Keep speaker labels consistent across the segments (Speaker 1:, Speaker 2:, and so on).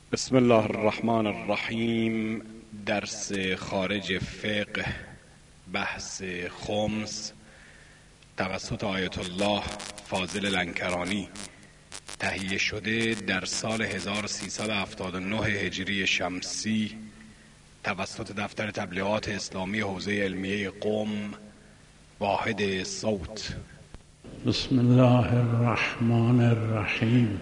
Speaker 1: بسم الله الرحمن الرحیم. درس خارج فقه، بحث خمس، توسط آیت الله فاضل لنکرانی، تهیه شده در سال 1379 هجری شمسی توسط دفتر تبلیغات اسلامی حوزه علمیه قم، واحد صوت.
Speaker 2: بسم الله الرحمن الرحیم.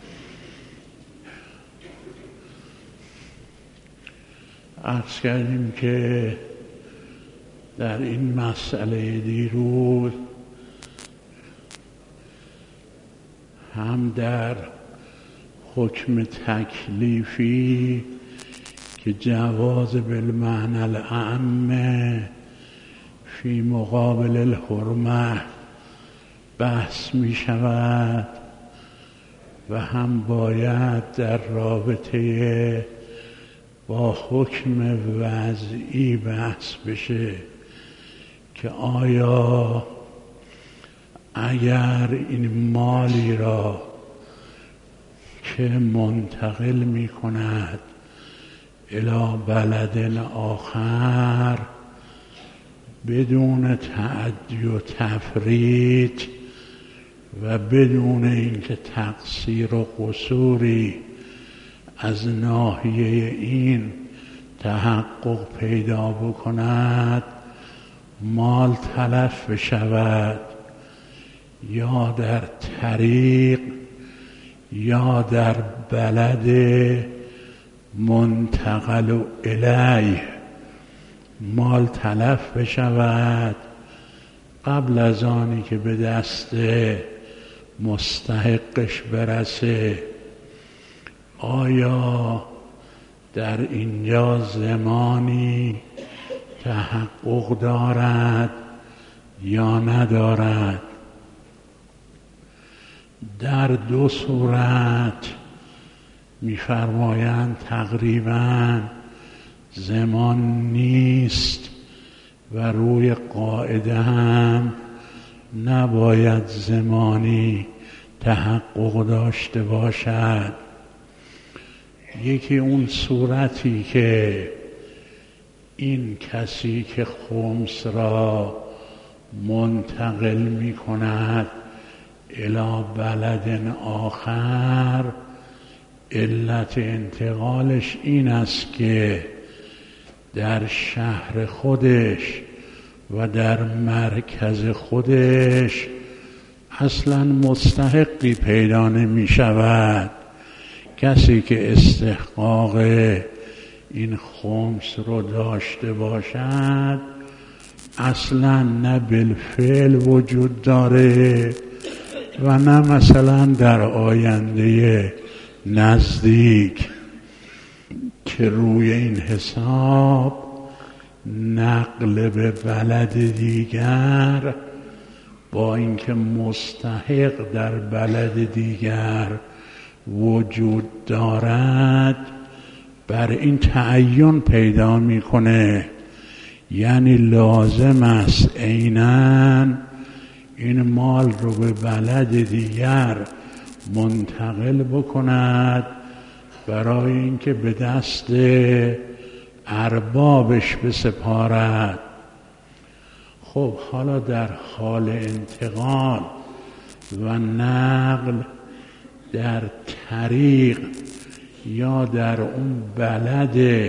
Speaker 2: عرض کردیم که در این مسئله دیروز هم در حکم تکلیفی که جواز بالمعنى الاعم فی مقابل الحرمه بحث می شود و هم باید در رابطه با حکم وضعی بحث بشه که آیا اگر این مالی را که منتقل می کند الی بلد آخر بدون تعدی و تفریط و بدون اینکه تقصیر و قصوری از ناحیه این تحقق پیدا بکند، مال تلف بشود یا در طریق یا در بلد منتقل الیه مال تلف بشود قبل از آنی که به دست مستحقش برسه. آیا در اینجا زمانی تحقق دارد یا ندارد؟ در دو صورت می‌فرمایند تقریباً زمان نیست و روی قاعده هم نباید زمانی تحقق داشته باشد. یکی اون صورتی که این کسی که خمس را منتقل می کند الی بلد آخر، علت انتقالش این است که در شهر خودش و در مرکز خودش اصلا مستحقی پیدا نمی شود. کسی که استحقاق این خمس رو داشته باشد اصلا نه بالفعل وجود داره و نه مثلا در آینده نزدیک که روی این حساب نقل به بلد دیگر با اینکه مستحق در بلد دیگر وجود دارد بر این تعین پیدا میکنه، یعنی لازم است عیناً این مال رو به بلد دیگر منتقل بکند برای اینکه به دست اربابش بسپارد. خب حالا در حال انتقال و نقل در طریق یا در اون بلد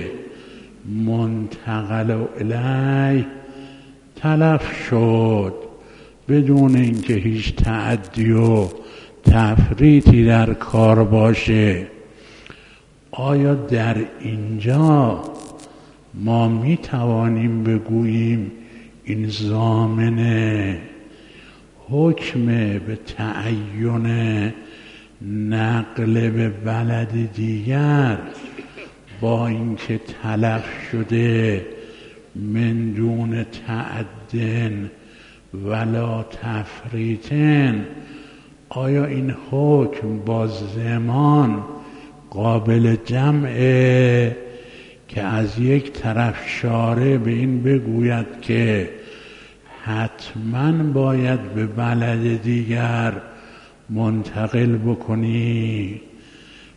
Speaker 2: منتقل الیه تلف شد بدون اینکه هیچ تعدی و تفریطی در کار باشه، آیا در اینجا ما می توانیم بگوییم این ضامن حکم به تعین نقل به بلد دیگر با اینکه تلف شده من دون تعدن ولا تفریطن، آیا این حکم با زمان قابل جمعه که از یک طرف شارع به این بگوید که حتما باید به بلد دیگر منتقل بکنی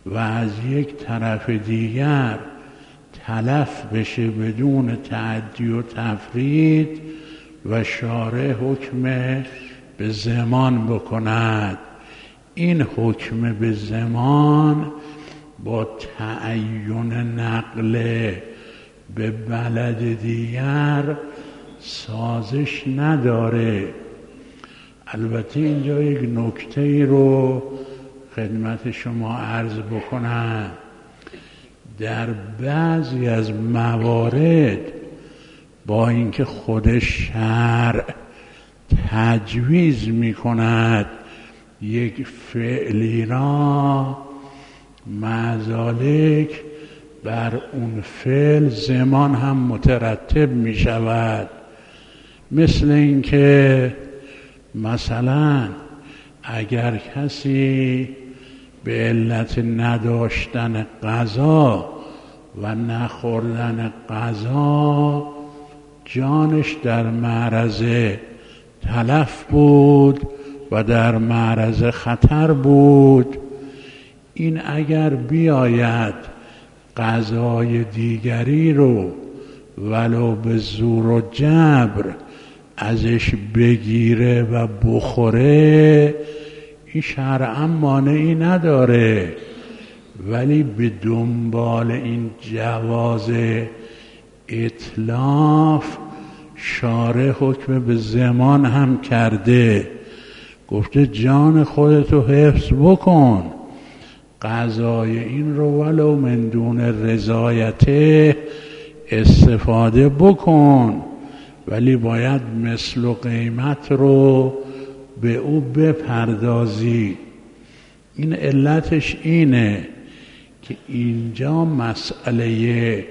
Speaker 2: و از یک طرف دیگر تلف بشه بدون تعدی و تفرید و شارع حکم به زمان بکند. این حکم به زمان با تعین نقل به بلد دیگر سازش نداره. البته اینجا یک نکته رو خدمت شما عرض بکنم. در بعضی از موارد با اینکه خود شرع تجویز می کند یک فعلی را، مع ذالک بر اون فعل زمان هم مترتب می شود. مثل اینکه مثلا اگر کسی به علت نداشتن غذا و نخوردن غذا جانش در معرض تلف بود و در معرض خطر بود، این اگر بیاید غذای دیگری رو ولو به زور و جبر ازش بگیره و بخوره، این شرعا مانعی نداره، ولی به دنبال این جواز اتلاف شارع حکم به زمان هم کرده. گفته جان خودتو حفظ بکن، غذای این رو ولو من دون رضایت استفاده بکن، ولی باید مثل و قیمت رو به او بپردازی. این علتش اینه که اینجا مسئله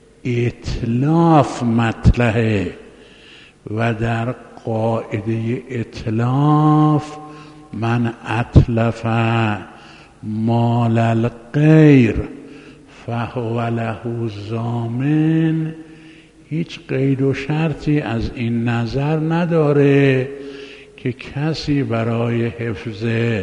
Speaker 2: اتلاف مطرحه و در قاعده اتلاف من اتلف مال الغیر فهو له ضامن، هیچ قید و شرطی از این نظر نداره که کسی برای حفظ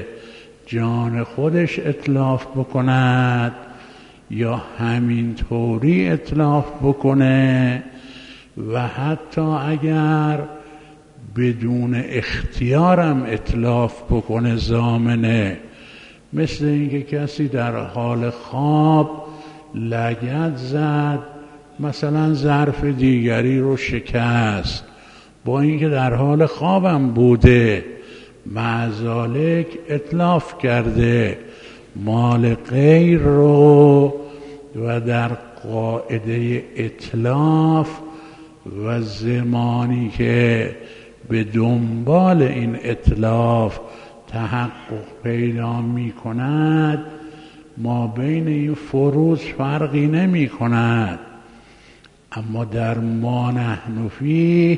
Speaker 2: جان خودش اتلاف بکند یا همین طوری اتلاف بکنه و حتی اگر بدون اختیارم اتلاف بکنه ضامنه. مثل اینکه کسی در حال خواب لگد زد، مثلا ظرف دیگری رو شکست، با اینکه در حال خوابم بوده، مع ذالک اتلاف کرده مال غیر رو و در قاعده اتلاف و زمانی که به دنبال این اتلاف تحقق پیدا می کند ما بین این فروض فرقی نمی کند. اما در ما نحن فیه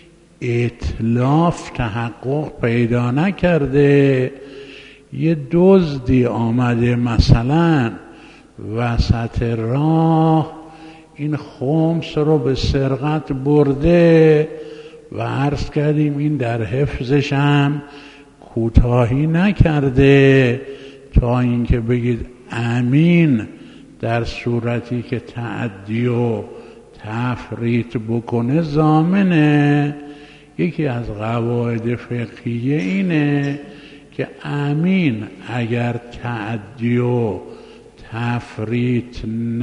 Speaker 2: اتلاف تحقق پیدا نکرده. یه دزدی آمده مثلا وسط راه این خمس رو به سرقت برده و عرض کردیم این در حفظش هم کوتاهی نکرده تا اینکه بگید امین در صورتی که تعدی و تفریط بکنه ضامنه. یکی از قواعد فقهیه اینه که امین اگر تعدی و تفریط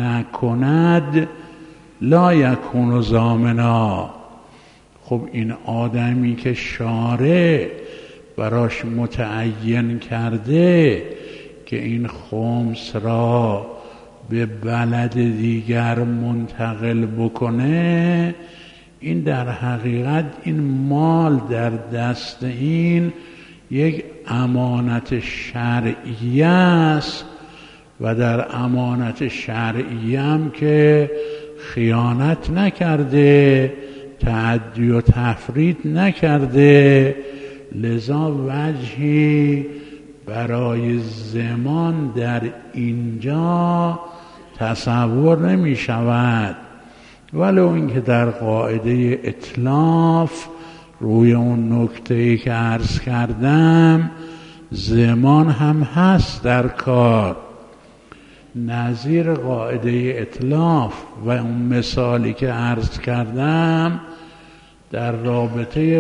Speaker 2: نکند لا یکون ضامنا. خب این آدمی که شارع براش متعین کرده که این خمس را به بلد دیگر منتقل بکنه، این در حقیقت این مال در دست این یک امانت شرعی است و در امانت شرعی هم که خیانت نکرده، تعدی و تفرید نکرده، لذا وجهی برای زمان در اینجا تصور نمی شود. ولو اینکه در قاعده اتلاف روی اون نکته‌ای که عرض کردم زمان هم هست در کار. نظیر قاعده اتلاف و اون مثالی که عرض کردم در رابطه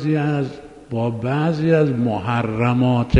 Speaker 2: با بعضی از محرمات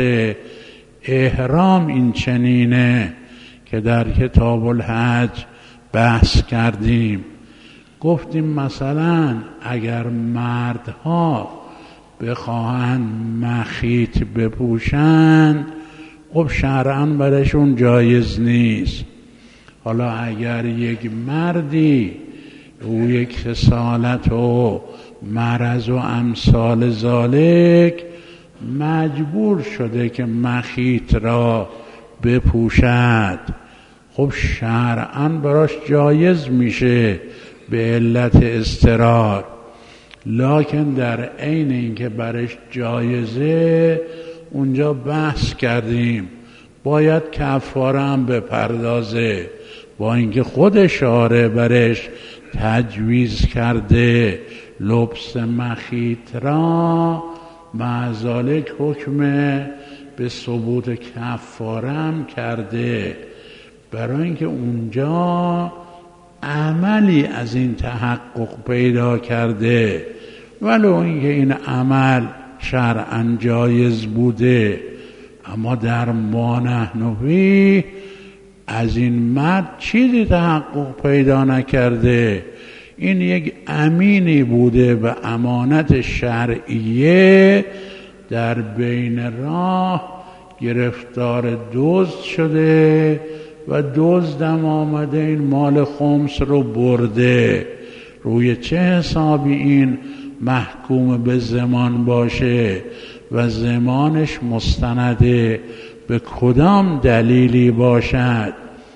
Speaker 2: احرام این چنینه که در کتاب الحج بحث کردیم. گفتیم مثلا اگر مردها بخواهند مخیط بپوشند خب شرعاً برشون جایز نیست. حالا اگر یک مردی او یک خصالت و مرض و امثال ذالک مجبور شده که مخیط را بپوشد، خب شرعاً براش جایز میشه به علت اضطرار. لکن در عین اینکه برش جایزه اونجا بحث کردیم باید کفاره هم بپردازه، با اینکه خود شارع برش تجویز کرده لبس مخیط را، مع ذالک حکم به ثبوت کفاره هم کرده، برای اینکه اونجا عملی از این تحقق پیدا کرده، ولو اینکه این عمل شرعاً جایز بوده، اما در ما نحن فیه از این مرد چیزی تحقق پیدا نکرده. این یک امینی بوده و امانت شرعیه، در بین راه گرفتار دزد شده و دزدم آمده این مال خمس رو برده. روی چه حسابی این محکوم به ضمان باشه و ضمانش مستند به کدام دلیلی باشد؟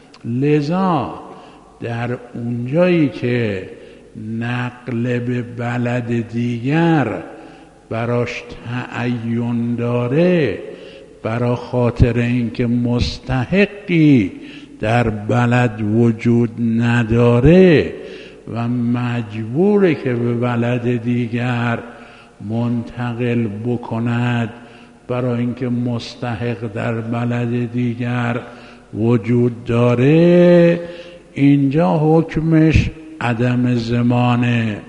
Speaker 2: لذا در اونجایی که نقل به بلد دیگر براش تعین داره، برا خاطر اینکه مستحقی در بلد وجود نداره و مجبوره که به بلد دیگر منتقل بکند، برای اینکه مستحق در بلد دیگر وجود داره، اینجا حکمش عدم ضمانه.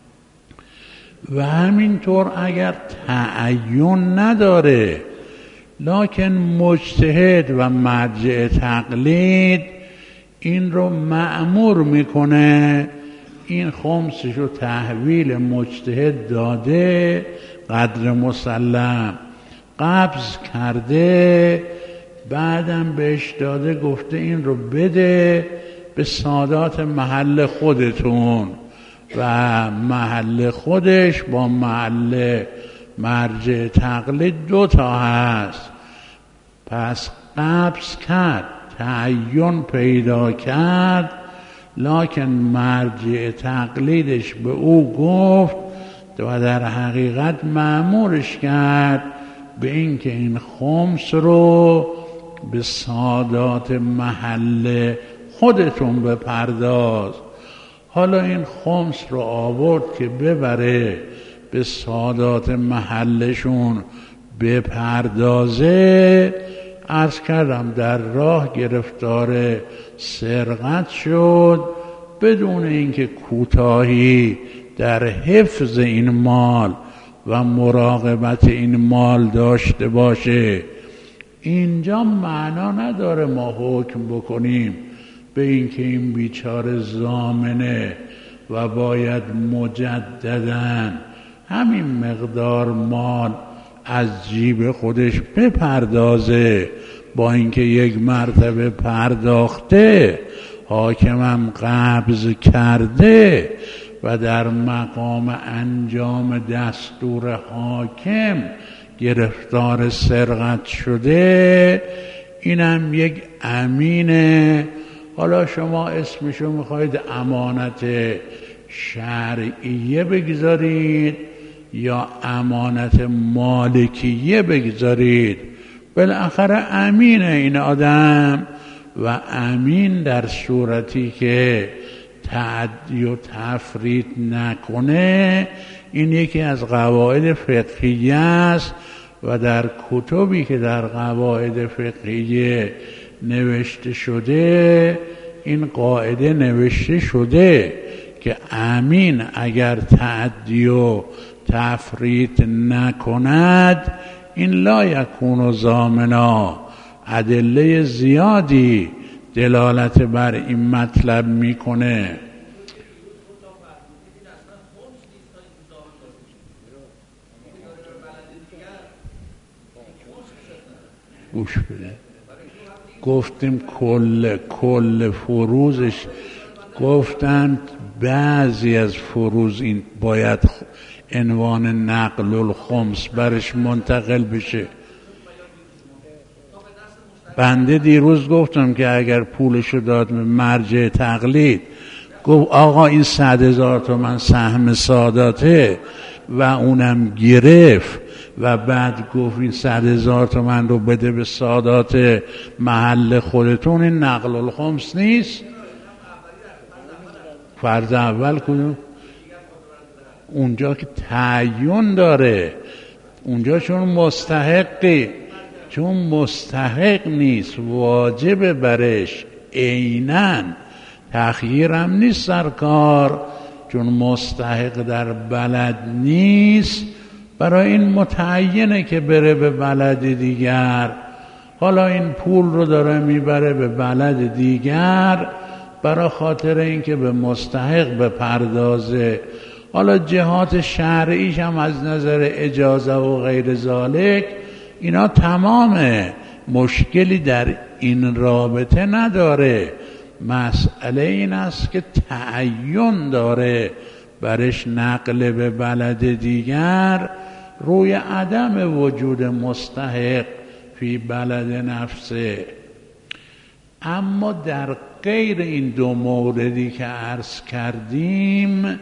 Speaker 2: و همینطور اگر تعین نداره لکن مجتهد و مرجع تقلید این رو مأمور میکنه، این خمسش رو تحویل مجتهد داده، قدر مسلم قبض کرده، بعدم بهش داده گفته این رو بده به سادات محل خودتون، و محل خودش با محل مرجع تقلید 2 هست. پس قبض کرد، تعین پیدا کرد، لکن مرجع تقلیدش به او گفت و در حقیقت مأمورش کرد به اینکه این خمس رو به سادات محل خودتون بپرداز. حالا این خمس رو آورد که ببره به سادات محلشون بپردازه، عرض کردم در راه گرفتار سرقت شد، بدون اینکه کوتاهی در حفظ این مال و مراقبت این مال داشته باشه. اینجا معنا نداره ما حکم بکنیم به اینکه این بیچاره ضامنه و باید مجدداً همین مقدار مال از جیب خودش بپردازه، با اینکه یک مرتبه پرداخته، حاکمم قبض کرده و در مقام انجام دستور حاکم گرفتار سرقت شده، اینم یک امینه. حالا شما اسمشو میخواید امانت شرعیه بگذارید یا امانت مالکیه بگذارید، بالاخره امینه این آدم، و امین در صورتی که تعدی و تفریط نکنه، این یکی از قواعد فقهیه است و در کتبی که در قواعد فقهیه نوشته شده، این قاعده نوشته شده که امین اگر تعدی و تفریط نکند این لا یکون ضامنا. ادله زیادی دلالت بر این مطلب میکنه. گوش بده، گفتیم کل فروزش، گفتند بعضی از فروز این باید عنوان نقل الخمس برش منتقل بشه. بنده دیروز گفتم که اگر پولشو داد به مرجع تقلید، گفت آقا این 100,000 تومان سهم ساداته و اونم گرفت و بعد گفت این 100,000 تومان رو بده به سادات محل خودتون، این نقل الخمس نیست؟ فرض اول کدوم؟ اونجا که تعین داره، اونجا چون مستحق نیست واجب برش عیناً، تخییرم نیست سرکار، چون مستحق در بلد نیست برای این متعینه که بره به بلد دیگر. حالا این پول رو داره میبره به بلد دیگر برای خاطر اینکه به مستحق بپردازه. حالا جهات شرعیش هم از نظر اجازه و غیر ذالک اینا تمامه، مشکلی در این رابطه نداره. مسئله این است که تعین داره برش نقل به بلد دیگر روی عدم وجود مستحق فی بلد نفسه. اما در غیر این دو موردی که عرض کردیم،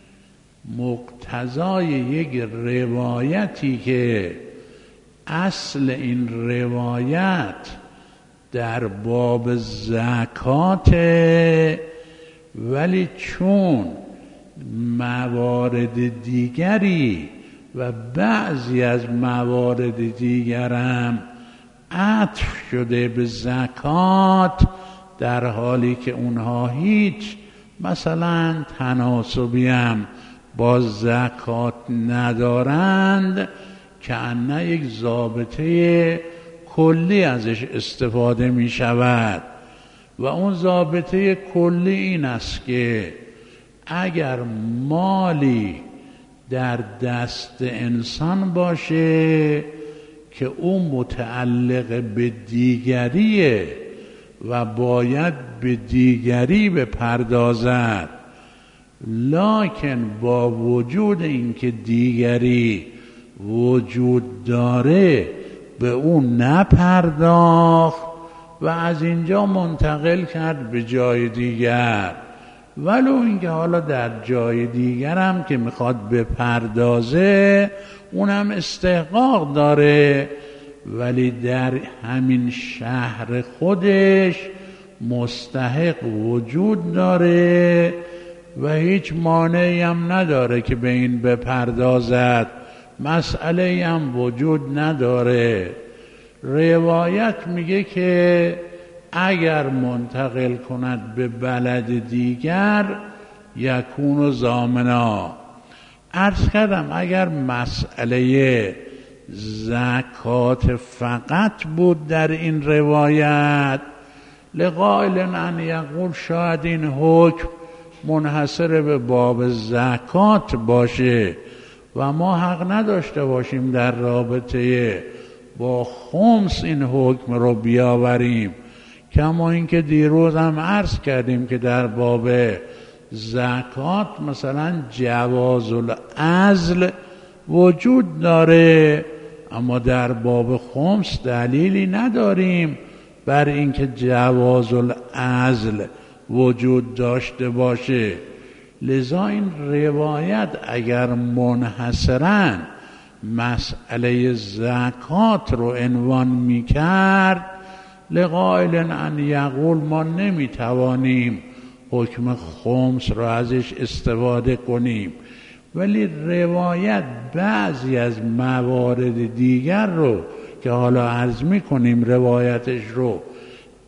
Speaker 2: مقتضای یک روایتی که اصل این روایت در باب زکات، ولی چون موارد دیگری و بعضی از موارد دیگرم عطف شده به زکات، در حالی که اونها هیچ مثلا تناسبی هم با زکات ندارند، که انه یک ضابطه کلی ازش استفاده می شود. و اون ضابطه کلی این است که اگر مالی در دست انسان باشه که او متعلق به دیگریه و باید به دیگری بپردازد، لکن با وجود اینکه دیگری وجود داره به اون نپرداخت و از اینجا منتقل کرد به جای دیگر، ولو اینکه حالا در جای دیگر هم که میخواد بپردازه اونم استحقاق داره، ولی در همین شهر خودش مستحق وجود داره و هیچ مانعی هم نداره که به این بپردازد، مسئله هم وجود نداره. روایت میگه که اگر منتقل کند به بلد دیگر یکون ضامنا. عرض کردم اگر مسئله زکات فقط بود در این روایت، لقائل ان یقول شاید این حکم منحصر به باب زکات باشه و ما حق نداشته باشیم در رابطه با خمس این حکم رو بیاوریم. کما اینکه دیروز هم عرض کردیم که در باب زکات مثلا جواز العزل وجود داره، اما در باب خمس دلیلی نداریم بر اینکه جواز العزل وجود داشته باشه. لذا این روایت اگر منحصراً مسئله زکات رو عنوان میکرد، لقائل ان یقول ما نمیتوانیم حکم خمس رو ازش استفاده کنیم، ولی روایت بعضی از موارد دیگر رو که حالا عرض میکنیم روایتش رو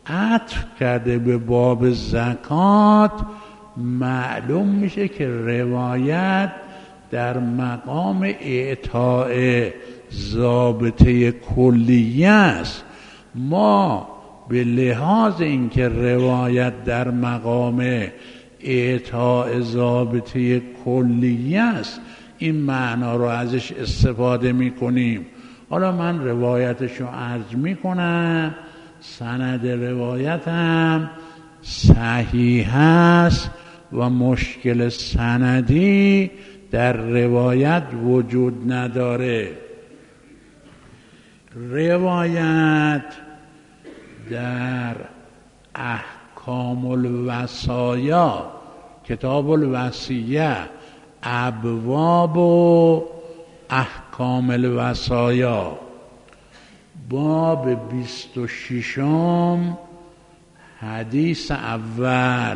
Speaker 2: عطف کرده به باب زکات، معلوم میشه که روایت در مقام اعطاء ضابطه کلیه است. ما به لحاظ اینکه روایت در مقام اعطاء ضابطه کلیه است این معنا رو ازش استفاده میکنیم. حالا من روایتش رو عرض میکنم. سند روایت هم صحیح است و مشکل سندی در روایت وجود نداره. روایت در احکام الوصایا، کتاب الوصیه، ابواب و احکام الوصایا، باب 26 حدیث اول،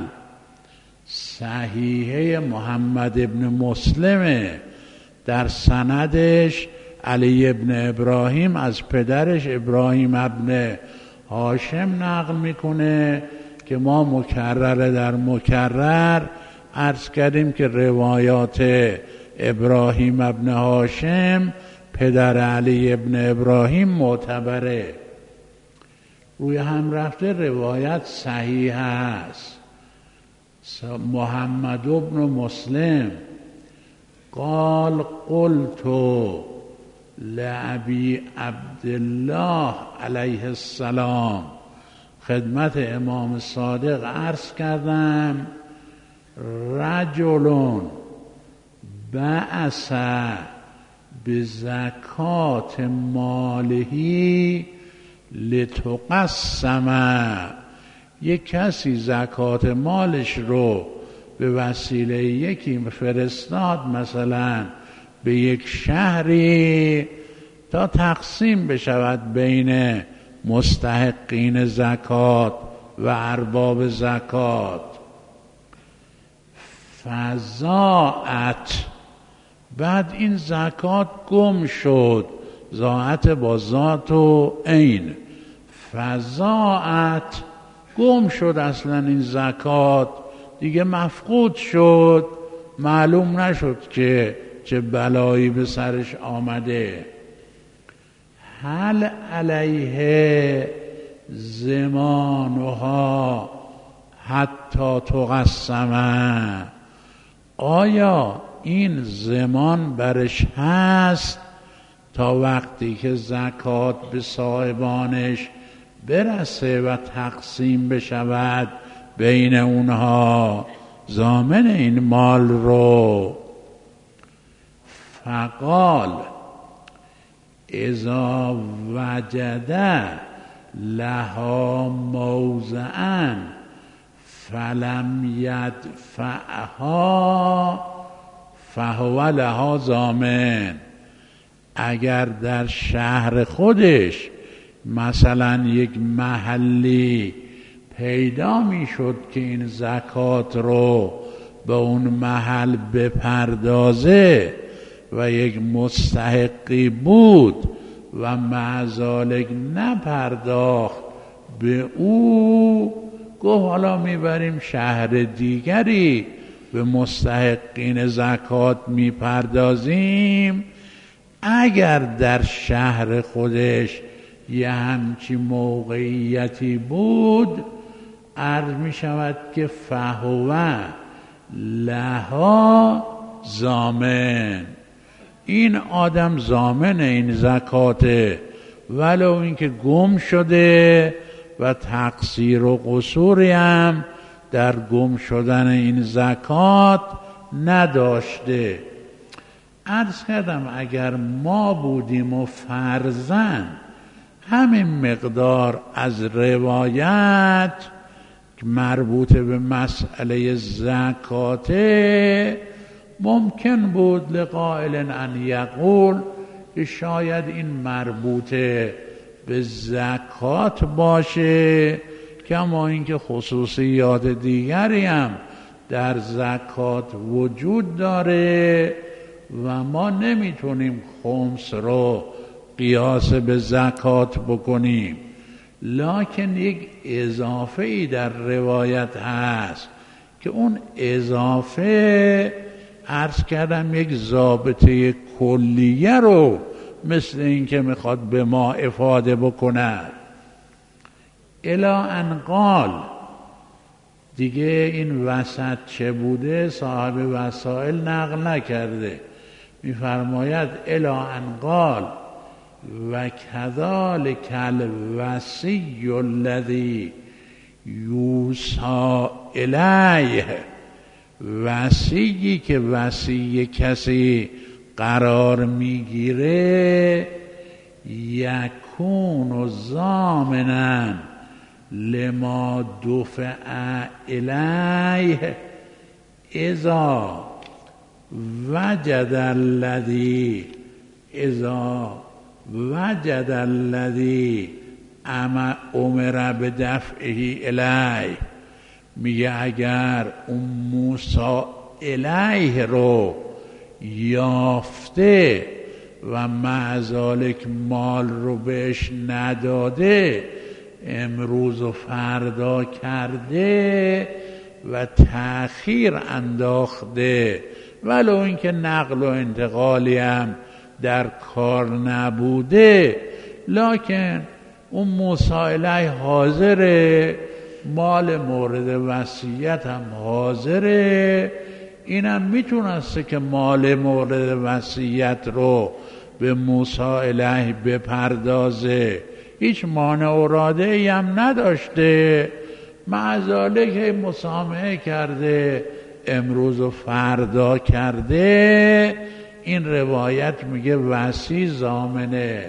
Speaker 2: صحیحه محمد ابن مسلمه، در سندش علی ابن ابراهیم از پدرش ابراهیم ابن هاشم نقل میکنه که ما مکرر در مکرر عرض کردیم که روایات ابراهیم ابن هاشم پدر علی ابن ابراهیم معتبره. روی هم رفته روایت صحیح است. محمد ابن مسلم قال قلت لأبی عبدالله علیه السلام، خدمت امام صادق عرض کردم رجل بعث بزکات مالهی لتقسم، یک کسی زکات مالش رو به وسیله یکی فرستاد مثلا به یک شهری تا تقسیم بشود بین مستحقین زکات و ارباب زکات. فضاعت، بعد این زکات گم شد، ضاعت با ذات و عین، فضاعت گم شد، اصلا این زکات دیگه مفقود شد، معلوم نشد که چه بلایی به سرش آمده. هل علیه زمانها حتی تقسمه، آیا این زمان برش هست تا وقتی که زکات به صاحبانش برسه و تقسیم بشود بین اونها ضامن این مال رو؟ فقال اذا وجد لها موضعا فلم یدفعها فهو لها ضامن، اگر در شهر خودش مثلا یک محلی پیدا میشد که این زکات رو به اون محل بپردازه و یک مستحقی بود و معذالک نپرداخت به او، گفت حالا میبریم شهر دیگری به مستحقین زکات میپردازیم. اگر در شهر خودش یه همچی موقعیتی بود، عرض می شود که فهو لها ضامن، این آدم ضامن این زکاته، ولو اینکه گم شده و تقصیر و قصوری هم در گم شدن این زکات نداشته. عرض کردم اگر ما بودیم و فرضاً همین مقدار از روایت مربوط به مسئله زکاته، ممکن بود لقائل ان یقول که شاید این مربوط به زکات باشه، کما اینکه خصوصیات دیگری هم در زکات وجود داره و ما نمیتونیم خمس رو قیاس به زکات بکنیم، لکن یک اضافه ای در روایت هست که اون اضافه عرض کردم یک ضابطه کلیه رو مثل این که میخواد به ما افاده بکند. الی ان قال، دیگه این وسط چه بوده صاحب وسائل نقل نکرده، میفرماید الی ان قال و کذالک الوصی الذی یوصی الیه، وصیی که وصی کسی قرار میگیره، یکون ضامنا لما دفع الیه اذا وجد الذی امر بدفعه الیه. میگه اگر اون موسی الیه رو یافته و مع ذالک مال رو بهش نداده، امروز و فردا کرده و تأخیر انداخته، ولو اینکه نقل و انتقالی هم در کار نبوده، لکن اون موسی الیه حاضره، مال مورد وصیت هم حاضره، اینم میتونسته که مال مورد وصیت رو به موسی الیه بپردازه، هیچ مانع و رادعی هم نداشته، مع ذالک مسامحه کرده، امروز و فردا کرده. این روایت میگه وصی ضامنه.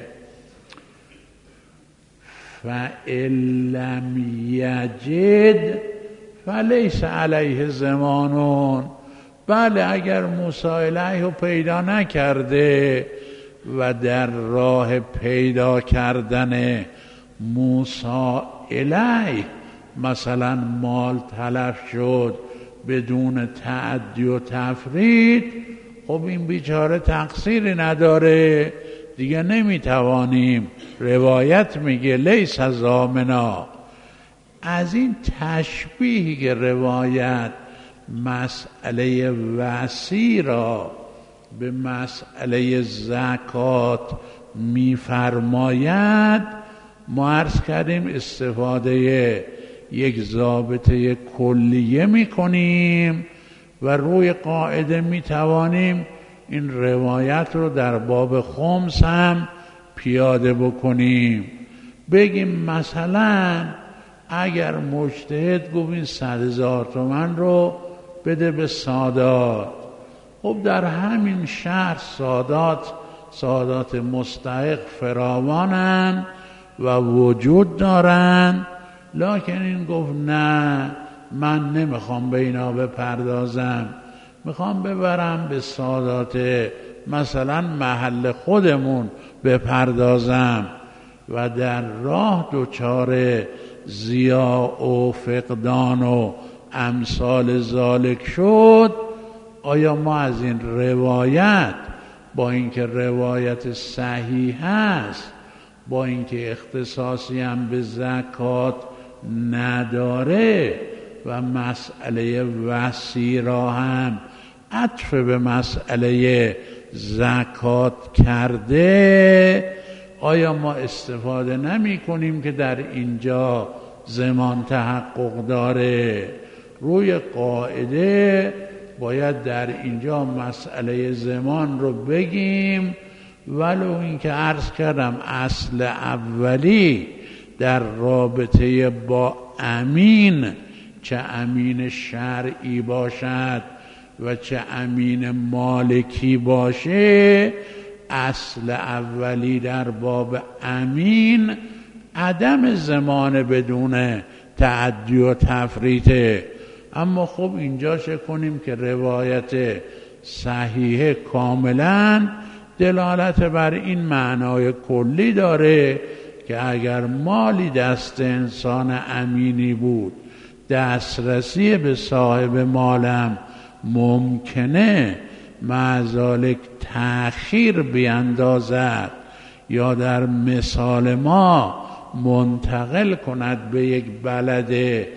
Speaker 2: فَإِن لَّمْ یَجِدْ فَلَیْسَ عَلَیْهِ ضَمَانٌ. بله اگر موسی الیه رو پیدا نکرده و در راه پیدا کردن موسی الیه مثلا مال تلف شد بدون تعدی و تفرید، خب این بیچاره تقصیری نداره دیگه، نمیتوانیم. روایت میگه لیس ضامنا. از این تشبیهی که روایت مسئله وصی را به مسئله زکات میفرماید، ما عرض کردیم استفاده یک ضابطه کلیه میکنیم و روی قاعده میتوانیم این روایت رو در باب خمس هم پیاده بکنیم. بگیم مثلا اگر مجتهد گفت این 100,000 تومان رو بده به سادات، خب در همین شهر سادات مستحق فراوانن و وجود دارن، لکن این گفت نه من نمیخوام به اینا بپردازم، میخوام ببرم به سادات مثلا محل خودمون بپردازم و در راه دچار ضیاع و فقدان و امثال ذالک شد. آیا ما از این روایت، با اینکه روایت صحیح است، با اینکه اختصاصی هم به زکات نداره و مسئله وصی را هم عطف به مسئله زکات کرده، آیا ما استفاده نمی کنیم که در اینجا ضمان تحقق داره؟ روی قاعده باید در اینجا مسئله ضمان رو بگیم، ولو اینکه عرض کردم اصل اولی در رابطه با امین، چه امین شرعی باشد و چه امین مالکی باشه، اصل اولی در باب امین عدم ضمان بدون تعدی و تفریطه. اما خب اینجا چه کنیم که روایت صحیحه کاملا دلالت بر این معنای کلی داره که اگر مالی دست انسان امینی بود، دسترسی به صاحب مالم ممکنه، مع ذالک تأخیر بیندازد، یا در مثال ما منتقل کند به یک بلد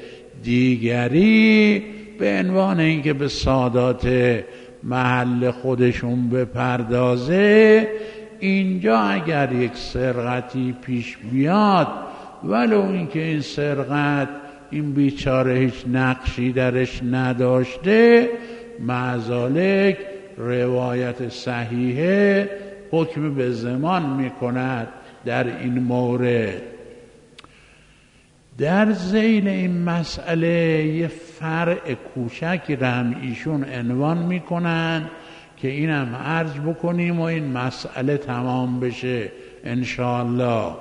Speaker 2: دیگری به عنوان اینکه به سادات محل خودشون بپردازه، اینجا اگر یک سرقتی پیش بیاد ولو اینکه این سرقت این بیچاره هیچ نقشی درش نداشته، معذالک روایت صحیحه حکم به زمان میکند در این مورد. در ذیل این مسئله یه فرع کوچکی را هم ایشون عنوان میکنن که اینم عرض بکنیم و این مسئله تمام بشه انشاءالله.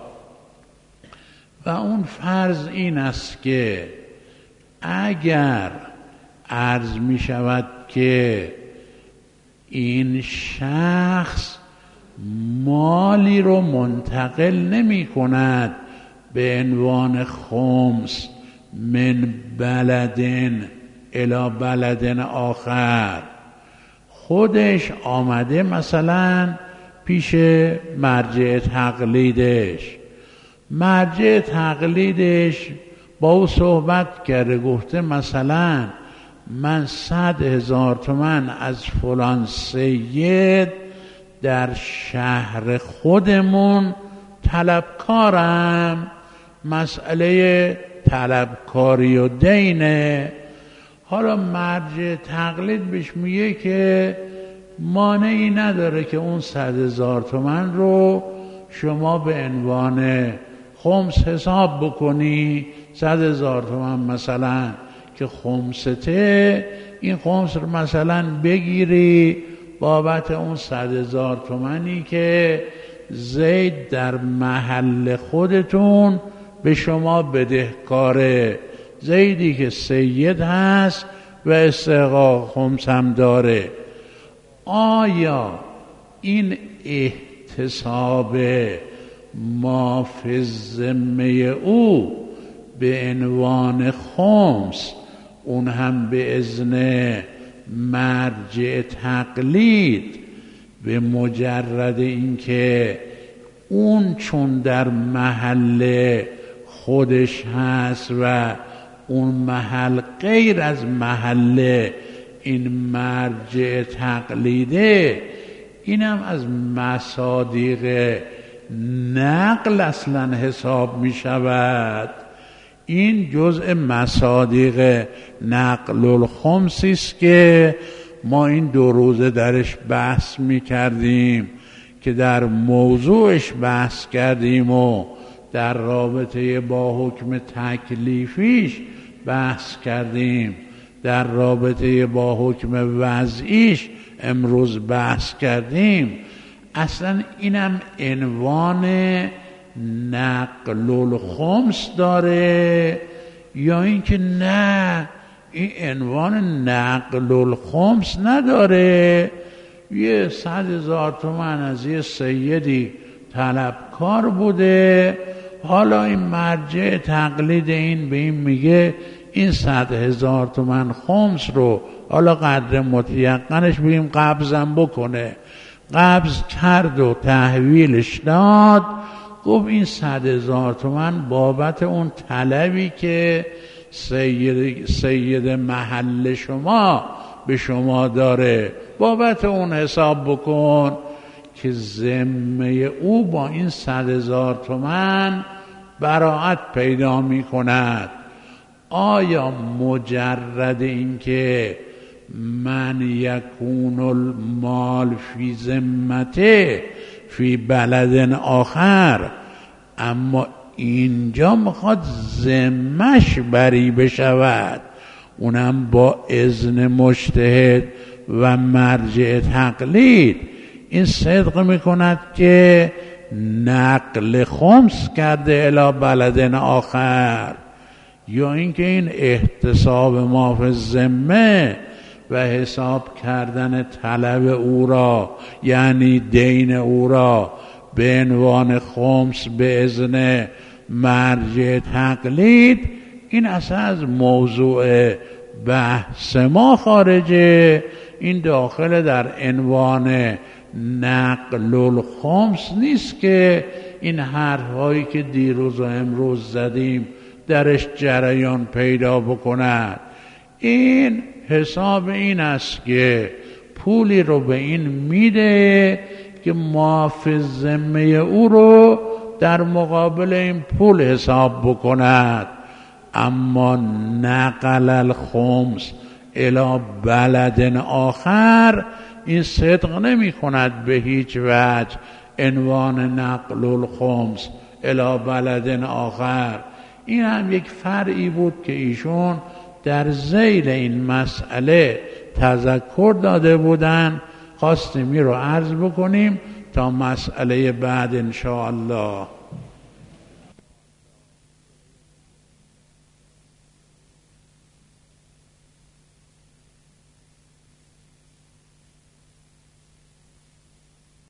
Speaker 2: و اون فرض این است که اگر عرض می شود که این شخص مالی رو منتقل نمی کند به عنوان خمس من بلدن الی بلدن آخر، خودش آمده مثلا پیش مرجع تقلیدش، مرجع تقلیدش با او صحبت کرده، گفته مثلا من 100,000 تومان از فلان سید در شهر خودمون طلبکارم، مسئله طلبکاری و دینه. حالا مرجع تقلید بهش میگه که مانعی نداره که اون 100,000 تومان رو شما به عنوان خمس حساب بکنی، 100,000 تومان مثلا که خمسته، این خمس رو مثلا بگیری بابت اون 100,000 تومانی که زید در محل خودتون به شما بدهکاره، زیدی که سید هست و استحقاق خمس هم داره. آیا این احتساب ما فی ذمه او به عنوان خمس، اون هم به اذن مرجع تقلید، به مجرد اینکه اون چون در محل خودش هست و اون محل غیر از محل این مرجع تقلیده، اینم از مصادیق نقل اصلا حساب می شود. این جزء مصادیق نقل الخمسی است که ما این 2 روزه درش بحث می کردیم، که در موضوعش بحث کردیم و در رابطه با حکم تکلیفیش بحث کردیم، در رابطه با حکم وضعیش امروز بحث کردیم. اصلا اینم عنوان نقل الخمس داره یا اینکه نه این عنوان نقل الخمس نداره؟ یه 100,000 تومان از یه سیدی طلبکار بوده، حالا این مرجع تقلید این به این میگه این 100,000 تومان خمس رو حالا قدر متیقنش بگیم قبضم بکنه. قبض کرد و تحویلش داد، گفت این 100,000 تومان بابت اون طلبی که سید محل شما به شما داره، بابت اون حساب بکن، که ذمه او با این 100,000 تومان براعت پیدا می کند. آیا مجرد این که من یکون المال فی ذمته فی بلد آخر، اما اینجا میخواد ذمش بری بشود، اونم با اذن مجتهد و مرجع تقلید، این صدق میکند که نقل خمس کرده الی بلد آخر، یا اینکه این احتساب ما فی الذمه و حساب کردن طلب او را یعنی دین او را به عنوان خمس به اذن مرجع تقلید، این اصلا از موضوع بحث ما خارجه. این داخل در عنوان نقل الخمس نیست که این حرفهایی که دیروز و امروز زدیم درش جریان پیدا بکند. این حساب این است که پولی رو به این میده که معاف ذمه او رو در مقابل این پول حساب بکند. اما نقل الخمس الی بلد آخر، این صدق نمی کند به هیچ وجه عنوان نقل الخمس الی بلد آخر. این هم یک فرعی بود که ایشون در ذیل این مسئله تذکر داده بودن، خواستیم این رو عرض بکنیم تا مسئله بعد ان شاء الله.